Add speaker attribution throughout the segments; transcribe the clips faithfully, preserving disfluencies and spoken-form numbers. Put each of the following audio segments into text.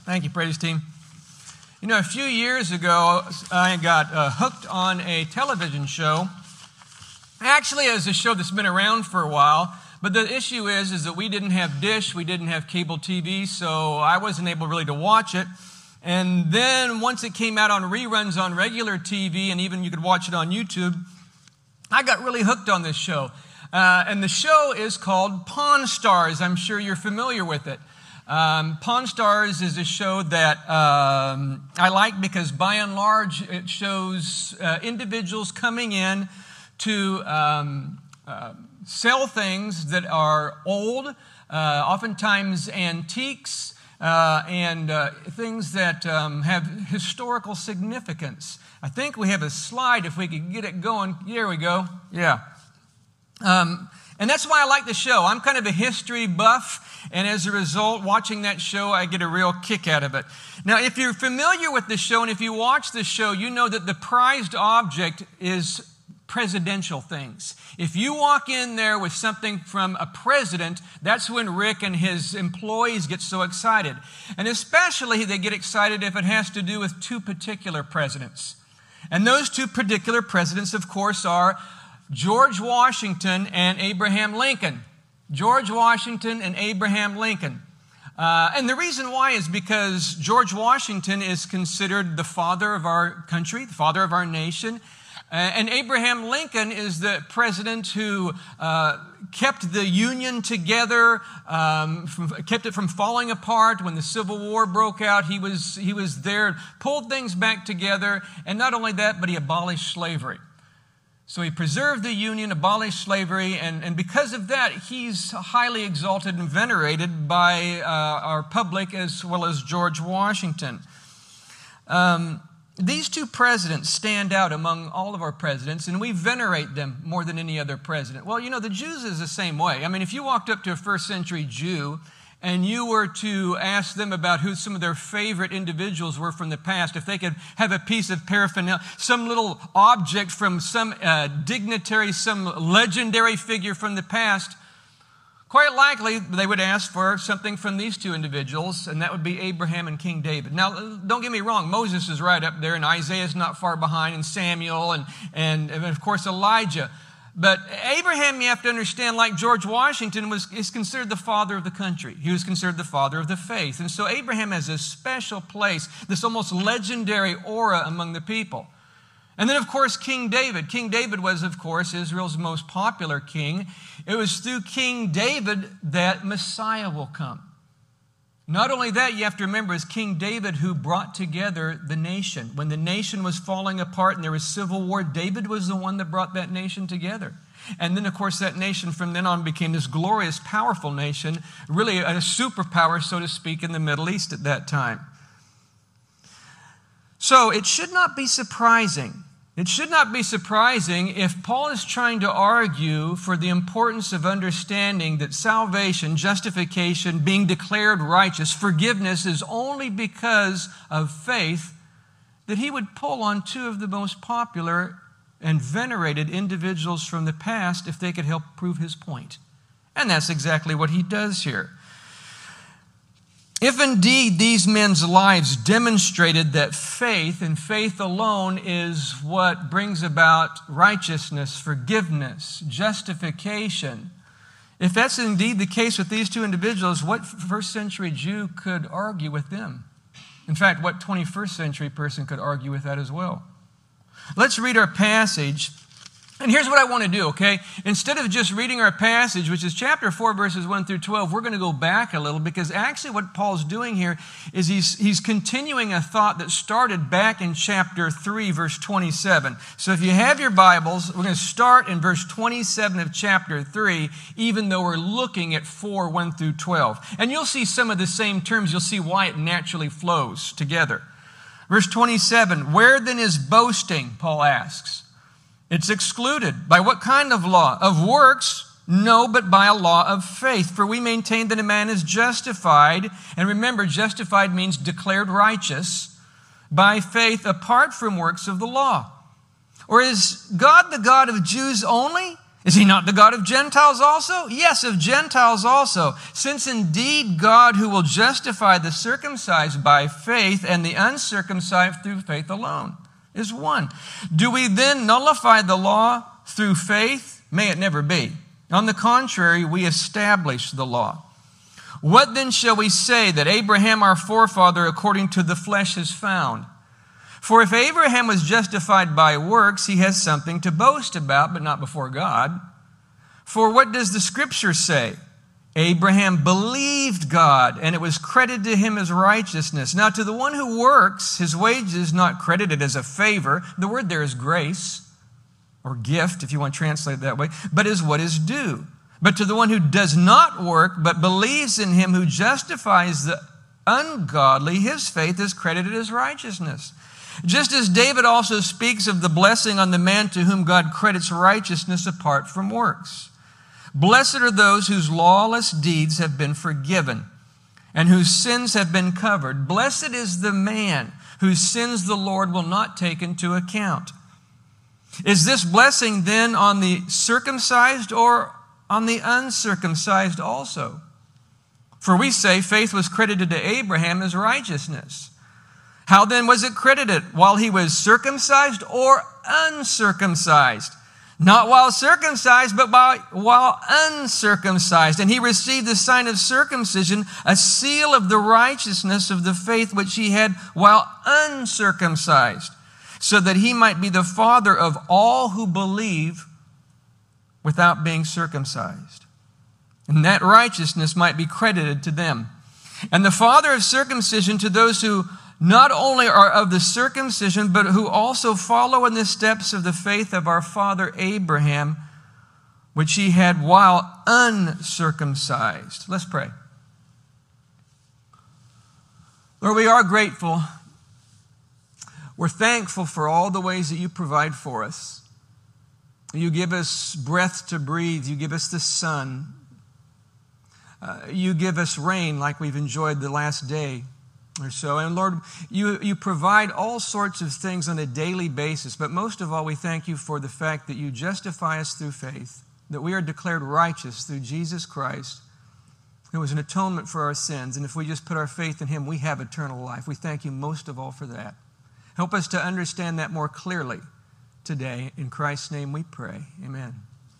Speaker 1: Thank you, praise team. You know, a few years ago, I got uh, hooked on a television show. Actually, it's a show that's been around for a while, but the issue is, is that we didn't have Dish, we didn't have cable T V, so I wasn't able really to watch it. And then once it came out on reruns on regular T V, and even you could watch it on YouTube, I got really hooked on this show. Uh, and the show is called Pawn Stars. I'm sure you're familiar with it. Um, Pawn Stars is a show that um, I like because by and large it shows uh, individuals coming in to um, uh, sell things that are old, uh, oftentimes antiques, uh, and uh, things that um, have historical significance. I think we have a slide if we could get it going. There we go. Yeah. Um, and that's why I like the show. I'm kind of a history buff. And as a result, watching that show, I get a real kick out of it. Now, if you're familiar with the show, and if you watch the show, you know that the prized object is presidential things. If you walk in there with something from a president, that's when Rick and his employees get so excited. And especially they get excited if it has to do with two particular presidents. And those two particular presidents, of course, are George Washington and Abraham Lincoln. George Washington and Abraham Lincoln. Uh, and the reason why is because George Washington is considered the father of our country, the father of our nation. Uh, and Abraham Lincoln is the president who uh, kept the Union together, um, from, kept it from falling apart. When the Civil War broke out, he was, he was there, pulled things back together. And not only that, but he abolished slavery. So he preserved the Union, abolished slavery, and, and because of that, he's highly exalted and venerated by uh, our public as well as George Washington. Um, these two presidents stand out among all of our presidents, and we venerate them more than any other president. Well, you know, the Jews is the same way. I mean, if you walked up to a first century Jew and you were to ask them about who some of their favorite individuals were from the past, if they could have a piece of paraphernalia, some little object from some uh, dignitary, some legendary figure from the past, quite likely they would ask for something from these two individuals, and that would be Abraham and King David. Now, don't get me wrong, Moses is right up there, and Isaiah is not far behind, and Samuel, and, and, and of course Elijah. But Abraham, you have to understand, like George Washington, was is considered the father of the country. He was considered the father of the faith. And so Abraham has a special place, this almost legendary aura among the people. And then, of course, King David. King David was, of course, Israel's most popular king. It was through King David that Messiah will come. Not only that, you have to remember, it's King David who brought together the nation. When the nation was falling apart and there was civil war, David was the one that brought that nation together. And then, of course, that nation from then on became this glorious, powerful nation, really a superpower, so to speak, in the Middle East at that time. So it should not be surprising. It should not be surprising if Paul is trying to argue for the importance of understanding that salvation, justification, being declared righteous, forgiveness is only because of faith, that he would pull on two of the most popular and venerated individuals from the past if they could help prove his point. And that's exactly what he does here. If indeed these men's lives demonstrated that faith and faith alone is what brings about righteousness, forgiveness, justification, if that's indeed the case with these two individuals, what first century Jew could argue with them? In fact, what twenty-first century person could argue with that as well? Let's read our passage. And here's what I want to do, okay? Instead of just reading our passage, which is chapter four, verses one through twelve, we're going to go back a little because actually what Paul's doing here is he's, he's continuing a thought that started back in chapter three, verse twenty-seven. So if you have your Bibles, we're going to start in verse twenty-seven of chapter three, even though we're looking at four, one through twelve. And you'll see some of the same terms. You'll see why it naturally flows together. Verse twenty-seven, where then is boasting, Paul asks. It's excluded. By what kind of law? Of works? No, but by a law of faith. For we maintain that a man is justified, and remember, justified means declared righteous, by faith apart from works of the law. Or is God the God of Jews only? Is he not the God of Gentiles also? Yes, of Gentiles also. Since indeed God, who will justify the circumcised by faith and the uncircumcised through faith alone, is one. Do we then nullify the law through faith? May it never be. On the contrary, we establish the law. What then shall we say that Abraham our forefather according to the flesh has found? For if Abraham was justified by works, he has something to boast about, but not before God. For what does the Scripture say? Abraham believed God, and it was credited to him as righteousness. Now to the one who works, his wage is not credited as a favor. The word there is grace, or gift, if you want to translate it that way, but is what is due. But to the one who does not work, but believes in him who justifies the ungodly, his faith is credited as righteousness. Just as David also speaks of the blessing on the man to whom God credits righteousness apart from works. Blessed are those whose lawless deeds have been forgiven and whose sins have been covered. Blessed is the man whose sins the Lord will not take into account. Is this blessing then on the circumcised or on the uncircumcised also? For we say faith was credited to Abraham as righteousness. How then was it credited? While he was circumcised or uncircumcised? Not while circumcised, but by, while uncircumcised. And he received the sign of circumcision, a seal of the righteousness of the faith which he had while uncircumcised, so that he might be the father of all who believe without being circumcised. And that righteousness might be credited to them. And the father of circumcision to those who not only are of the circumcision, but who also follow in the steps of the faith of our father Abraham, which he had while uncircumcised. Let's pray. Lord, we are grateful. We're thankful for all the ways that you provide for us. You give us breath to breathe. You give us the sun. Uh, you give us rain like we've enjoyed the last day or so. And Lord, you, you provide all sorts of things on a daily basis. But most of all, we thank you for the fact that you justify us through faith, that we are declared righteous through Jesus Christ, who was an atonement for our sins. And if we just put our faith in him, we have eternal life. We thank you most of all for that. Help us to understand that more clearly today. In Christ's name we pray. Amen.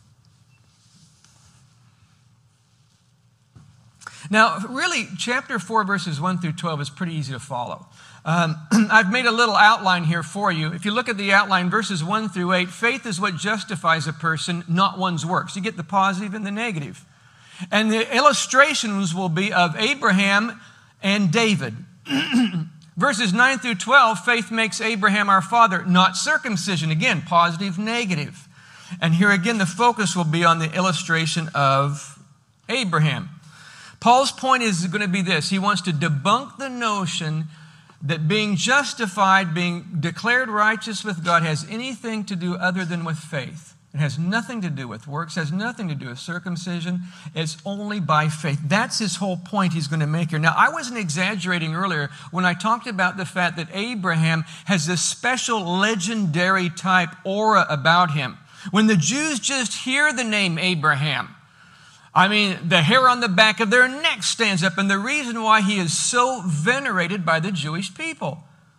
Speaker 1: Now, really, chapter four, verses one through twelve is pretty easy to follow. Um, I've made a little outline here for you. If you look at the outline, verses one through eight, faith is what justifies a person, not one's works. You get the positive and the negative. And the illustrations will be of Abraham and David. Verses nine through twelve, faith makes Abraham our father, not circumcision. Again, positive, negative. And here again, the focus will be on the illustration of Abraham. Paul's point is going to be this. He wants to debunk the notion that being justified, being declared righteous with God has anything to do other than with faith. It has nothing to do with works, has nothing to do with circumcision. It's only by faith. That's his whole point he's going to make here. Now, I wasn't exaggerating earlier when I talked about the fact that Abraham has this special legendary type aura about him. When the Jews just hear the name Abraham, I mean, the hair on the back of their neck stands up, and the reason why he is so venerated by the Jewish people.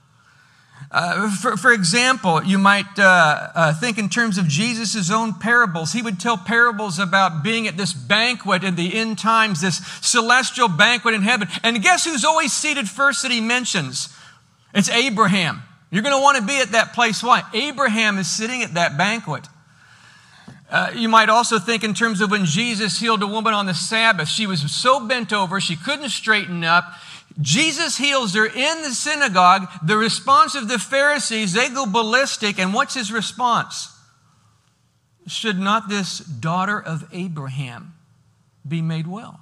Speaker 1: Uh, for, for example, you might uh, uh, think in terms of Jesus' own parables. He would tell parables about being at this banquet in the end times, this celestial banquet in heaven. And guess who's always seated first that he mentions? It's Abraham. You're going to want to be at that place. Why? Abraham is sitting at that banquet. Uh, you might also think in terms of when Jesus healed a woman on the Sabbath. She was so bent over, she couldn't straighten up. Jesus heals her in the synagogue. The response of the Pharisees, they go ballistic. And what's his response? Should not this daughter of Abraham be made well?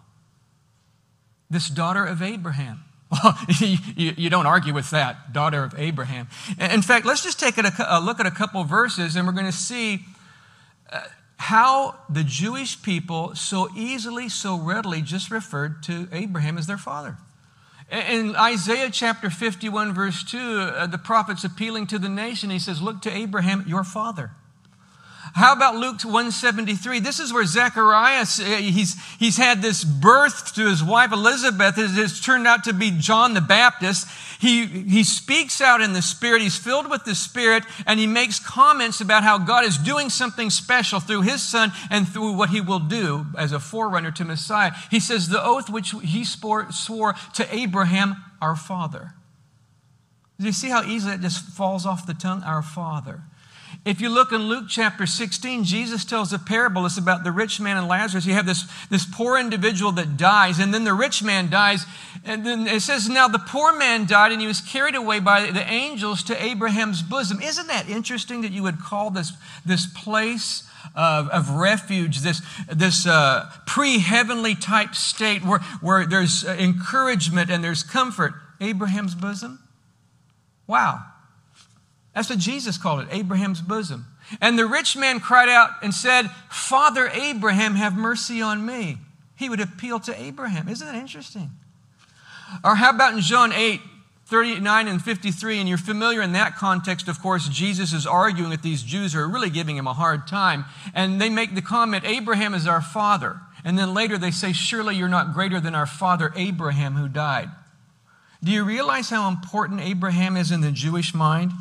Speaker 1: This daughter of Abraham. Well, you, you don't argue with that, daughter of Abraham. In fact, let's just take a, a look at a couple verses, and we're going to see uh, how the Jewish people so easily, so readily just referred to Abraham as their father. In Isaiah chapter fifty-one, verse two, uh, the prophet's appealing to the nation. He says, look to Abraham, your father. How about Luke one seventy-three? This is where Zacharias, he's, he's had this birth to his wife Elizabeth. It has turned out to be John the Baptist. He, he speaks out in the Spirit. He's filled with the Spirit, and he makes comments about how God is doing something special through his son and through what he will do as a forerunner to Messiah. He says, the oath which he swore, swore to Abraham, our father. Do you see how easily it just falls off the tongue? Our Father. If you look in Luke chapter sixteen, Jesus tells a parable. It's about the rich man and Lazarus. You have this, this poor individual that dies, and then the rich man dies. And then it says, now the poor man died, and he was carried away by the angels to Abraham's bosom. Isn't that interesting that you would call this, this place of, of refuge, this, this uh, pre-heavenly type state where, where there's encouragement and there's comfort, Abraham's bosom? Wow. That's what Jesus called it, Abraham's bosom. And the rich man cried out and said, Father Abraham, have mercy on me. He would appeal to Abraham. Isn't that interesting? Or how about in John eight, thirty-nine and fifty-three, and you're familiar in that context, of course, Jesus is arguing with these Jews who are really giving him a hard time. And they make the comment, Abraham is our father. And then later they say, surely you're not greater than our father Abraham who died. Do you realize how important Abraham is in the Jewish mind?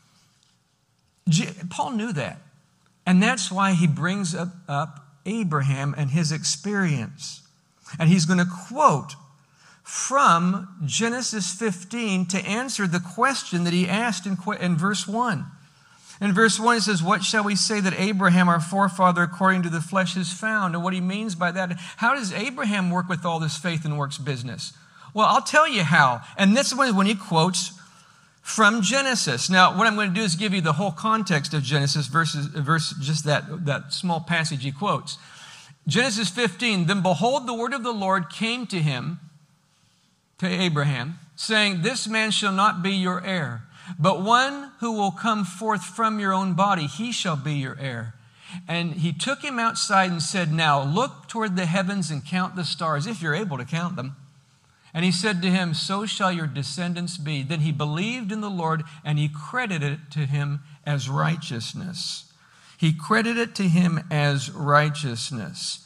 Speaker 1: Paul knew that. And that's why he brings up, up Abraham and his experience. And he's going to quote from Genesis fifteen to answer the question that he asked in, in verse one. In verse one, it says, what shall we say that Abraham, our forefather, according to the flesh, has found? And what he means by that, how does Abraham work with all this faith and works business? Well, I'll tell you how. And this is when he quotes from Genesis. Now, what I'm going to do is give you the whole context of Genesis versus, versus just that, that small passage he quotes. Genesis fifteen, then behold, the word of the Lord came to him, to Abraham, saying, this man shall not be your heir, but one who will come forth from your own body, he shall be your heir. And he took him outside and said, now look toward the heavens and count the stars, if you're able to count them. And he said to him, so shall your descendants be. Then he believed in the Lord, and he credited it to him as righteousness. He credited it to him as righteousness.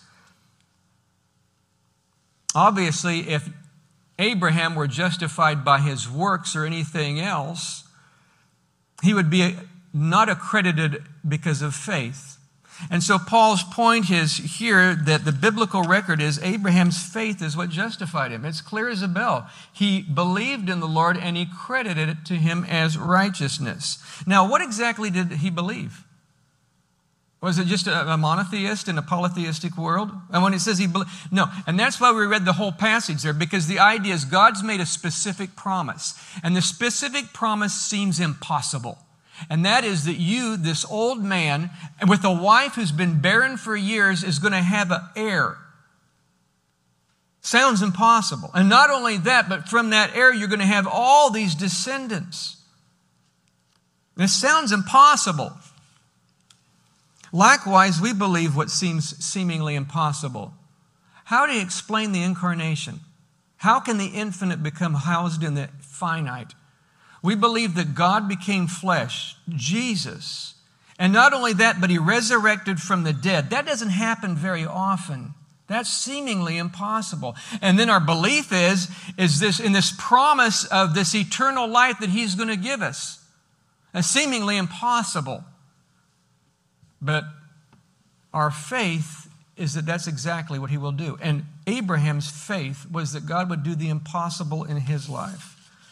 Speaker 1: Obviously, if Abraham were justified by his works or anything else, he would be not accredited because of faith. And so Paul's point is here that the biblical record is Abraham's faith is what justified him. It's clear as a bell. He believed in the Lord and he credited it to him as righteousness. Now, what exactly did he believe? Was it just a, a monotheist in a polytheistic world? And when it says he believed, no. And that's why we read the whole passage there, because the idea is God's made a specific promise. And the specific promise seems impossible. And that is that you, this old man, with a wife who's been barren for years, is going to have an heir. Sounds impossible. And not only that, but from that heir, you're going to have all these descendants. This sounds impossible. Likewise, we believe what seems seemingly impossible. How do you explain the incarnation? How can the infinite become housed in the finite? We believe that God became flesh, Jesus. And not only that, but he resurrected from the dead. That doesn't happen very often. That's seemingly impossible. And then our belief is, is this in this promise of this eternal life that he's going to give us. That's seemingly impossible. But our faith is that that's exactly what he will do. And Abraham's faith was that God would do the impossible in his life.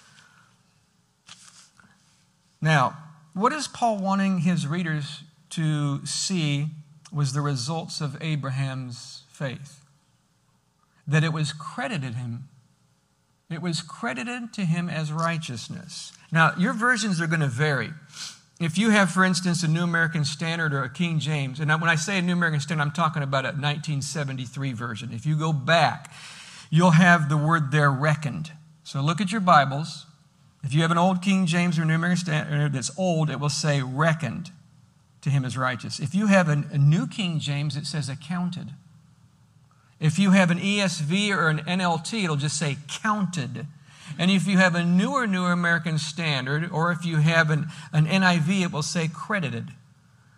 Speaker 1: Now, what is Paul wanting his readers to see was the results of Abraham's faith? That it was credited him. It was credited to him as righteousness. Now, your versions are going to vary. If you have, for instance, a New American Standard or a King James, and when I say a New American Standard, I'm talking about a nineteen seventy-three version. If you go back, you'll have the word there, reckoned. So look at your Bibles. If you have an old King James or New American Standard that's old, it will say reckoned to him as righteous. If you have an, a New King James, it says accounted. If you have an E S V or an N L T, it'll just say counted. And if you have a newer New American Standard, or if you have an, an N I V, it will say credited.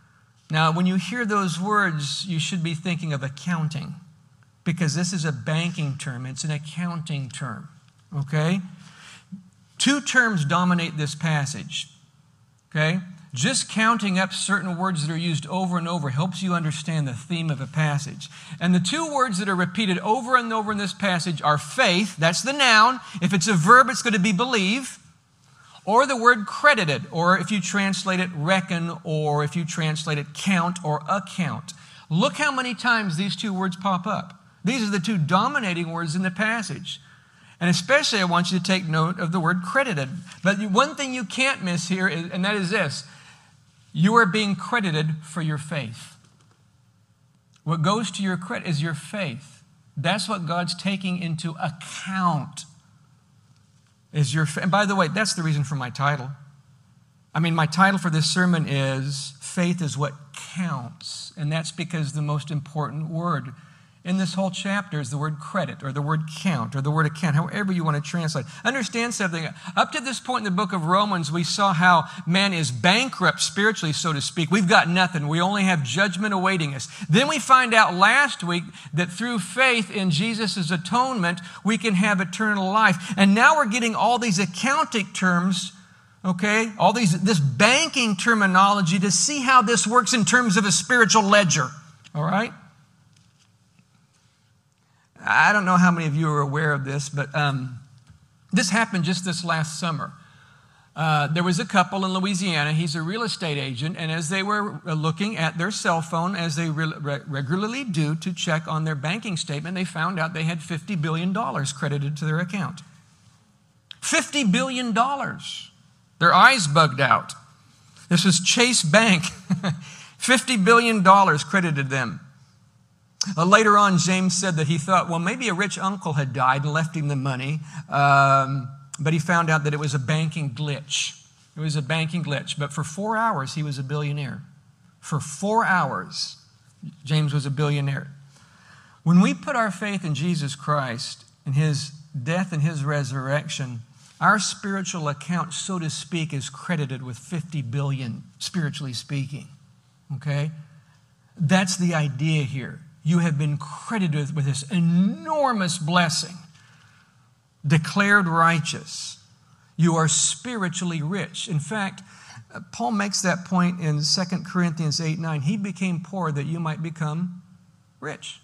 Speaker 1: Now, when you hear those words, you should be thinking of accounting, because this is a banking term. It's an accounting term, okay? Two terms dominate this passage, okay? Just counting up certain words that are used over and over helps you understand the theme of a passage. And the two words that are repeated over and over in this passage are faith, that's the noun. If it's a verb, it's going to be believe. Or the word credited, or if you translate it reckon, or if you translate it count or account. Look how many times these two words pop up. These are the two dominating words in the passage. And especially I want you to take note of the word credited. But one thing you can't miss here, is, and that is this. You are being credited for your faith. What goes to your credit is your faith. That's what God's taking into account. Is your fa- and by the way, that's the reason for my title. I mean, my title for this sermon is Faith is What Counts. And that's because the most important word in this whole chapter is the word credit, or the word count, or the word account, however you want to translate. Understand something. Up to this point in the book of Romans, we saw how man is bankrupt spiritually, so to speak. We've got nothing. We only have judgment awaiting us. Then we find out last week that through faith in Jesus' atonement, we can have eternal life. And now we're getting all these accounting terms, okay, all these this banking terminology to see how this works in terms of a spiritual ledger, all right? I don't know how many of you are aware of this, but um, this happened just this last summer. Uh, there was a couple in Louisiana. He's a real estate agent, and as they were looking at their cell phone, as they re- re- regularly do to check on their banking statement, they found out they had fifty billion dollars credited to their account. fifty billion dollars. Their eyes bugged out. This was Chase Bank. fifty billion dollars credited them. Uh, later on, James said that he thought, well, maybe a rich uncle had died and left him the money, um, but he found out that it was a banking glitch. It was a banking glitch. But for four hours, he was a billionaire. For four hours, James was a billionaire. When we put our faith in Jesus Christ, in his death and his resurrection, our spiritual account, so to speak, is credited with fifty billion, spiritually speaking. Okay? That's the idea here. You have been credited with this enormous blessing, declared righteous. You are spiritually rich. In fact, Paul makes that point in Second Corinthians eight nine. He became poor that you might become rich.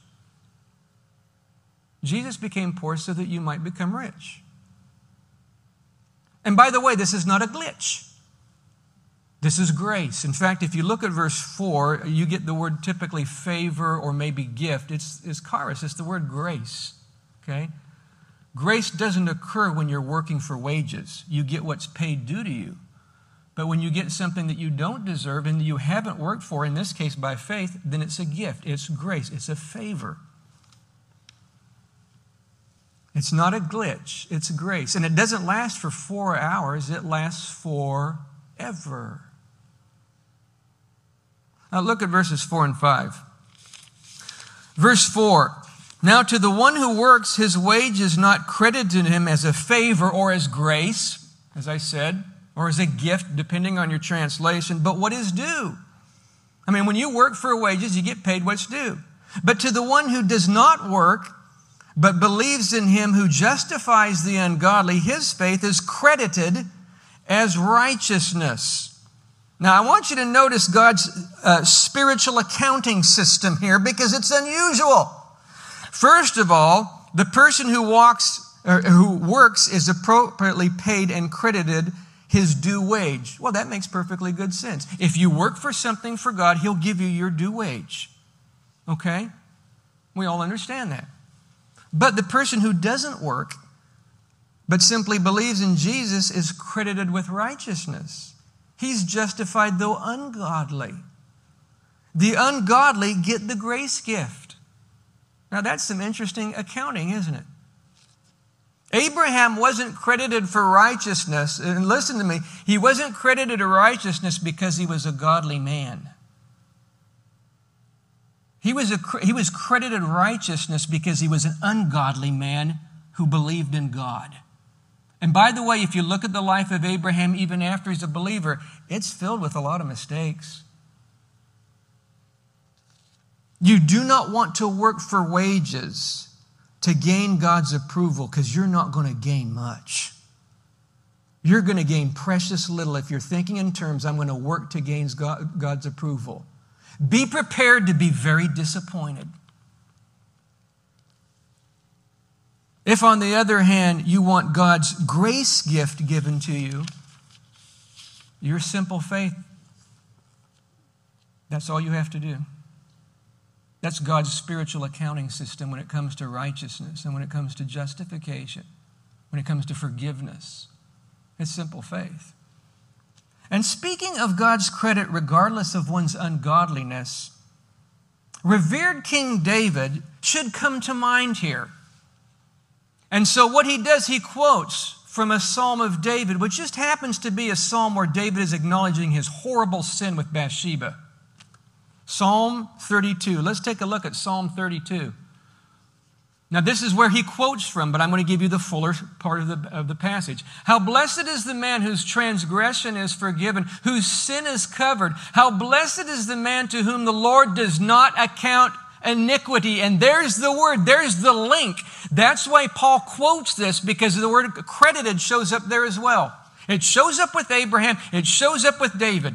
Speaker 1: Jesus became poor so that you might become rich. And by the way, this is not a glitch. This is grace. In fact, if you look at verse four, you get the word typically favor or maybe gift. It's, it's charis. It's the word grace. Okay? Grace doesn't occur when you're working for wages. You get what's paid due to you. But when you get something that you don't deserve and you haven't worked for, in this case by faith, then it's a gift. It's grace. It's a favor. It's not a glitch. It's grace. And it doesn't last for four hours. It lasts forever. Now look at verses four and five. Verse four. Now to the one who works, his wage is not credited to him as a favor or as grace, as I said, or as a gift, depending on your translation, but what is due. I mean, when you work for wages, you get paid what's due. But to the one who does not work, but believes in him who justifies the ungodly, his faith is credited as righteousness. Now, I want you to notice God's uh, spiritual accounting system here because it's unusual. First of all, the person who walks or who works is appropriately paid and credited his due wage. Well, that makes perfectly good sense. If you work for something for God, he'll give you your due wage. Okay? We all understand that. But the person who doesn't work, but simply believes in Jesus, is credited with righteousness. He's justified though ungodly. The ungodly get the grace gift. Now that's some interesting accounting, isn't it? Abraham wasn't credited for righteousness, and listen to me, he wasn't credited to righteousness because he was a godly man. He was, a, he was credited righteousness because he was an ungodly man who believed in God. And by the way, if you look at the life of Abraham, even after he's a believer, it's filled with a lot of mistakes. You do not want to work for wages to gain God's approval, because you're not going to gain much. You're going to gain precious little if you're thinking in terms, I'm going to work to gain God's approval. Be prepared to be very disappointed. If, on the other hand, you want God's grace gift given to you, your simple faith, that's all you have to do. That's God's spiritual accounting system when it comes to righteousness and when it comes to justification, when it comes to forgiveness. It's simple faith. And speaking of God's credit regardless of one's ungodliness, revered King David should come to mind here. And so what he does, he quotes from a Psalm of David, which just happens to be a psalm where David is acknowledging his horrible sin with Bathsheba. Psalm thirty-two. Let's take a look at Psalm thirty-two. Now, this is where he quotes from, but I'm going to give you the fuller part of the, of the passage. How blessed is the man whose transgression is forgiven, whose sin is covered. How blessed is the man to whom the Lord does not account iniquity. And there's the word, there's the link. That's why Paul quotes this, because the word credited shows up there as well. It shows up with Abraham, it shows up with David.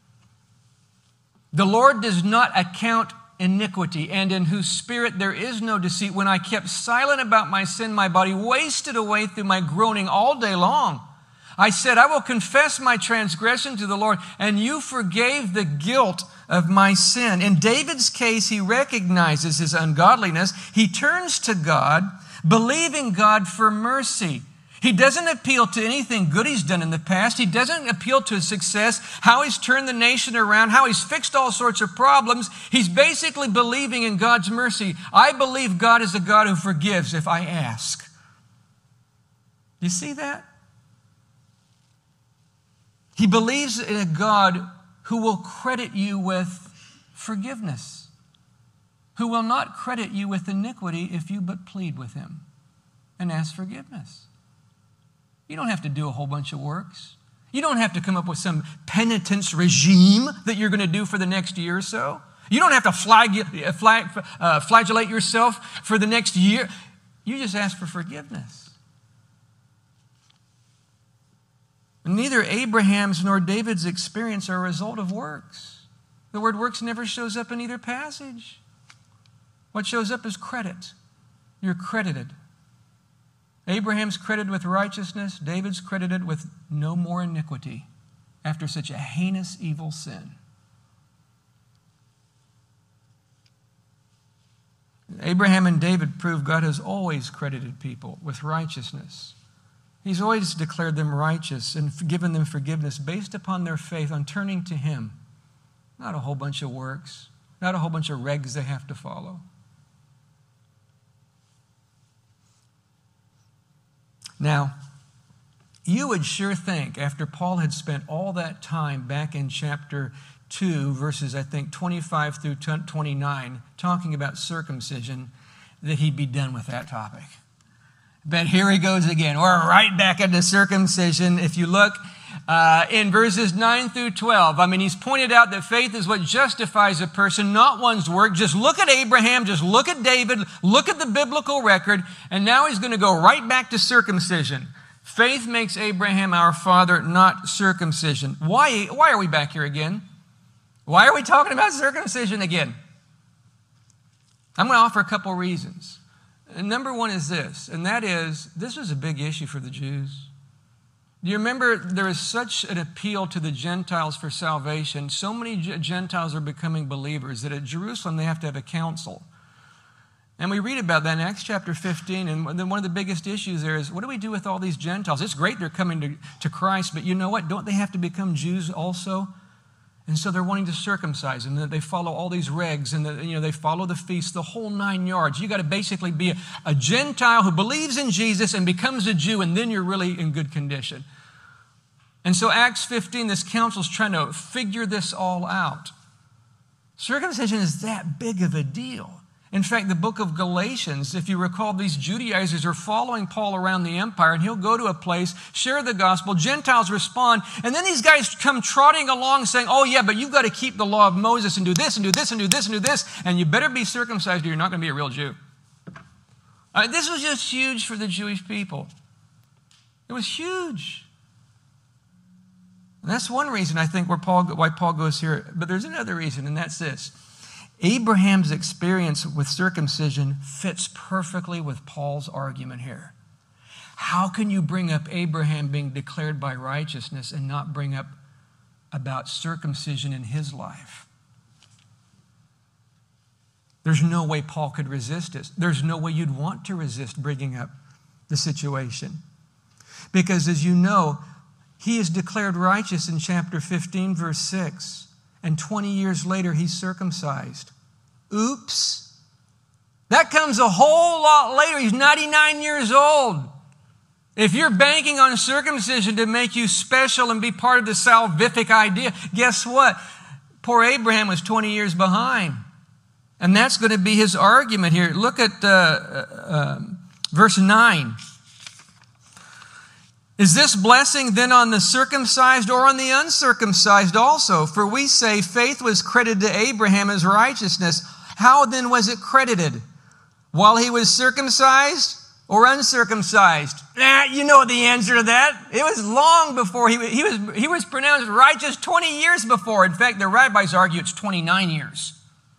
Speaker 1: The Lord does not account iniquity, and in whose spirit there is no deceit. When I kept silent about my sin, my body wasted away through my groaning all day long. I said, I will confess my transgression to the Lord, and you forgave the guilt of my sin. In David's case, he recognizes his ungodliness. He turns to God, believing God for mercy. He doesn't appeal to anything good he's done in the past. He doesn't appeal to his success, how he's turned the nation around, how he's fixed all sorts of problems. He's basically believing in God's mercy. I believe God is a God who forgives if I ask. You see that? He believes in a God who will credit you with forgiveness, who will not credit you with iniquity if you but plead with him and ask forgiveness. You don't have to do a whole bunch of works. You don't have to come up with some penitence regime that you're going to do for the next year or so. You don't have to flag, flag, uh, flagellate yourself for the next year. You just ask for forgiveness. Neither Abraham's nor David's experience are a result of works. The word works never shows up in either passage. What shows up is credit. You're credited. Abraham's credited with righteousness. David's credited with no more iniquity after such a heinous evil sin. Abraham and David prove God has always credited people with righteousness. He's always declared them righteous and given them forgiveness based upon their faith on turning to him. Not a whole bunch of works, not a whole bunch of regs they have to follow. Now, you would sure think, after Paul had spent all that time back in chapter two, verses, I think, twenty-five through twenty-nine, talking about circumcision, that he'd be done with that topic. But here he goes again. We're right back into circumcision. If you look uh, in verses nine through twelve, I mean, he's pointed out that faith is what justifies a person, not one's work. Just look at Abraham, just look at David, look at the biblical record, and now he's going to go right back to circumcision. Faith makes Abraham our father, not circumcision. Why, why are we back here again? Why are we talking about circumcision again? I'm going to offer a couple reasons. Number one is this, and that is, this was a big issue for the Jews. Do you remember there is such an appeal to the Gentiles for salvation? So many Gentiles are becoming believers that at Jerusalem they have to have a council. And we read about that in Acts chapter fifteen, and then one of the biggest issues there is, what do we do with all these Gentiles? It's great they're coming to, to Christ, but you know what? Don't they have to become Jews also? And so they're wanting to circumcise them. They follow all these regs, and the, you know they follow the feast, the whole nine yards. You got to basically be a, a Gentile who believes in Jesus and becomes a Jew, and then you're really in good condition. And so Acts fifteen, this council's trying to figure this all out. Circumcision is that big of a deal. In fact, the book of Galatians, if you recall, these Judaizers are following Paul around the empire, and he'll go to a place, share the gospel, Gentiles respond, and then these guys come trotting along saying, oh yeah, but you've got to keep the law of Moses and do this and do this and do this and do this, and you better be circumcised or you're not going to be a real Jew. Uh, this was just huge for the Jewish people. It was huge. And that's one reason I think where Paul, why Paul goes here. But there's another reason, and that's this. Abraham's experience with circumcision fits perfectly with Paul's argument here. How can you bring up Abraham being declared by righteousness and not bring up about circumcision in his life? There's no way Paul could resist it. There's no way you'd want to resist bringing up the situation. Because as you know, he is declared righteous in chapter fifteen, verse six. And twenty years later, he's circumcised. Oops. That comes a whole lot later. He's ninety-nine years old. If you're banking on circumcision to make you special and be part of the salvific idea, guess what? Poor Abraham was twenty years behind. And that's going to be his argument here. Look at uh, uh, verse nine. Is this blessing then on the circumcised or on the uncircumcised also? For we say faith was credited to Abraham as righteousness. How then was it credited? While he was circumcised or uncircumcised? Nah, you know the answer to that. It was long before he was, he was, he was pronounced righteous twenty years before. In fact, the rabbis argue it's twenty-nine years.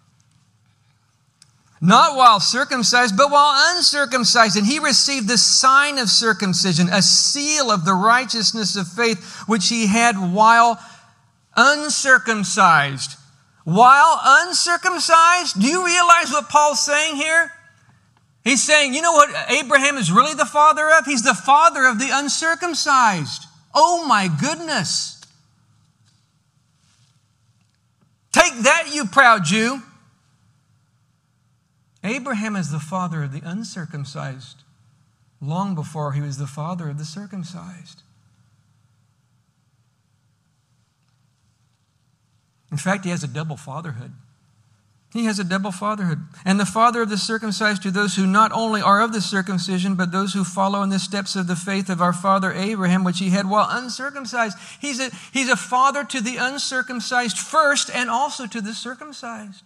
Speaker 1: Not while circumcised, but while uncircumcised. And he received the sign of circumcision, a seal of the righteousness of faith, which he had while uncircumcised. While uncircumcised? Do you realize what Paul's saying here? He's saying, you know what Abraham is really the father of? He's the father of the uncircumcised. Oh my goodness. Take that, you proud Jew. Abraham is the father of the uncircumcised long before he was the father of the circumcised. In fact, he has a double fatherhood. He has a double fatherhood. And the father of the circumcised to those who not only are of the circumcision, but those who follow in the steps of the faith of our father Abraham, which he had while uncircumcised. He's a, he's a father to the uncircumcised first and also to the circumcised.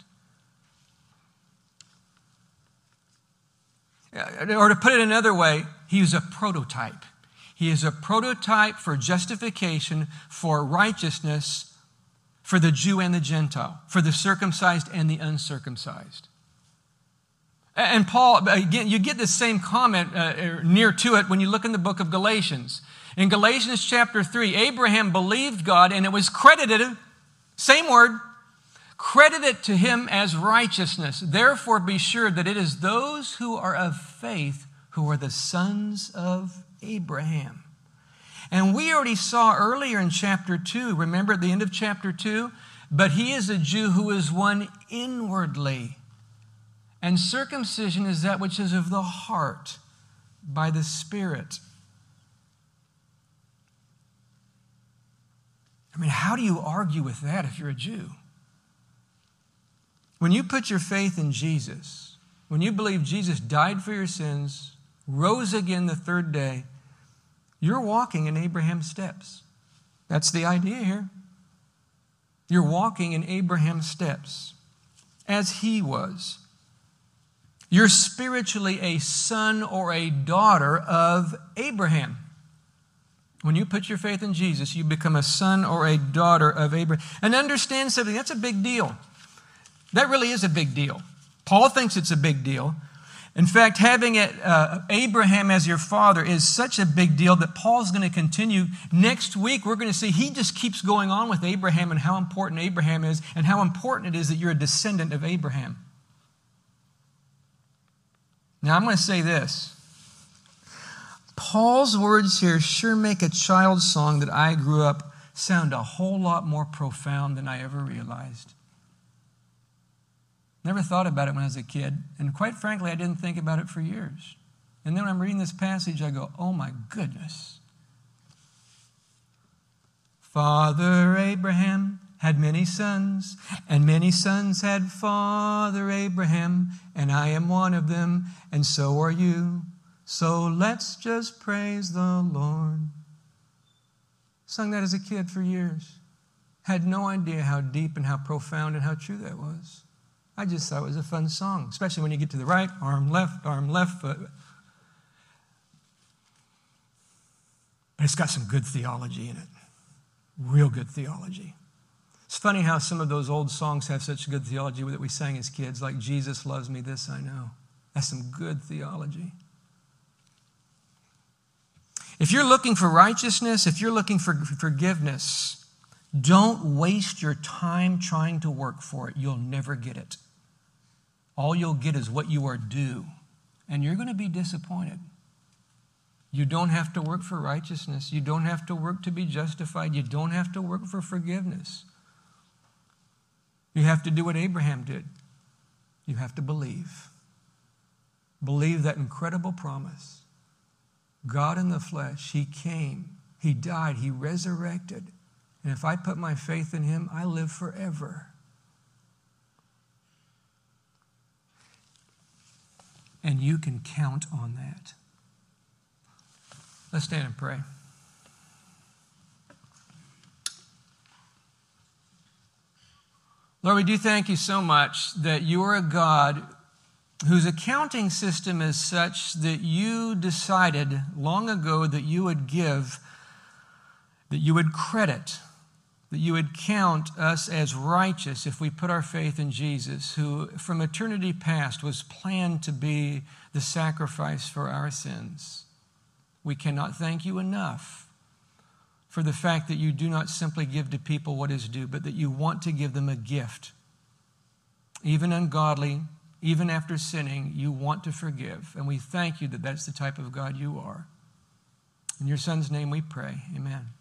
Speaker 1: Or to put it another way, he is a prototype. He is a prototype for justification, for righteousness, for the Jew and the Gentile, for the circumcised and the uncircumcised. And Paul, again, you get the same comment uh, near to it when you look in the book of Galatians. In Galatians chapter three, Abraham believed God and it was credited, same word, credited to him as righteousness. Therefore, be sure that it is those who are of faith who are the sons of Abraham. And we already saw earlier in chapter two, remember at the end of chapter two? But he is a Jew who is one inwardly. And circumcision is that which is of the heart by the Spirit. I mean, how do you argue with that if you're a Jew? When you put your faith in Jesus, when you believe Jesus died for your sins, rose again the third day, you're walking in Abraham's steps. That's the idea here. You're walking in Abraham's steps as he was. You're spiritually a son or a daughter of Abraham. When you put your faith in Jesus, you become a son or a daughter of Abraham. And understand something, that's a big deal. That really is a big deal. Paul thinks it's a big deal. In fact, having it, uh, Abraham as your father is such a big deal that Paul's going to continue. Next week, we're going to see he just keeps going on with Abraham and how important Abraham is and how important it is that you're a descendant of Abraham. Now, I'm going to say this. Paul's words here sure make a child's song that I grew up sound a whole lot more profound than I ever realized. Never thought about it when I was a kid, and quite frankly, I didn't think about it for years. And then when I'm reading this passage, I go, oh my goodness. Father Abraham had many sons, and many sons had Father Abraham, and I am one of them, and so are you. So let's just praise the Lord. Sung that as a kid for years. Had no idea how deep and how profound and how true that was. I just thought it was a fun song, especially when you get to the right, arm left, arm left foot. But it's got some good theology in it. Real good theology. It's funny how some of those old songs have such good theology that we sang as kids, like Jesus loves me, this I know. That's some good theology. If you're looking for righteousness, if you're looking for forgiveness, don't waste your time trying to work for it. You'll never get it. All you'll get is what you are due, and you're going to be disappointed. You don't have to work for righteousness. You don't have to work to be justified. You don't have to work for forgiveness. You have to do what Abraham did. You have to believe. Believe that incredible promise. God in the flesh, He came, He died, He resurrected. And if I put my faith in Him, I live forever. And you can count on that. Let's stand and pray. Lord, we do thank you so much that you are a God whose accounting system is such that you decided long ago that you would give, that you would credit, that you would count us as righteous if we put our faith in Jesus, who from eternity past was planned to be the sacrifice for our sins. We cannot thank you enough for the fact that you do not simply give to people what is due, but that you want to give them a gift. Even ungodly, even after sinning, you want to forgive. And we thank you that that's the type of God you are. In your Son's name we pray. Amen.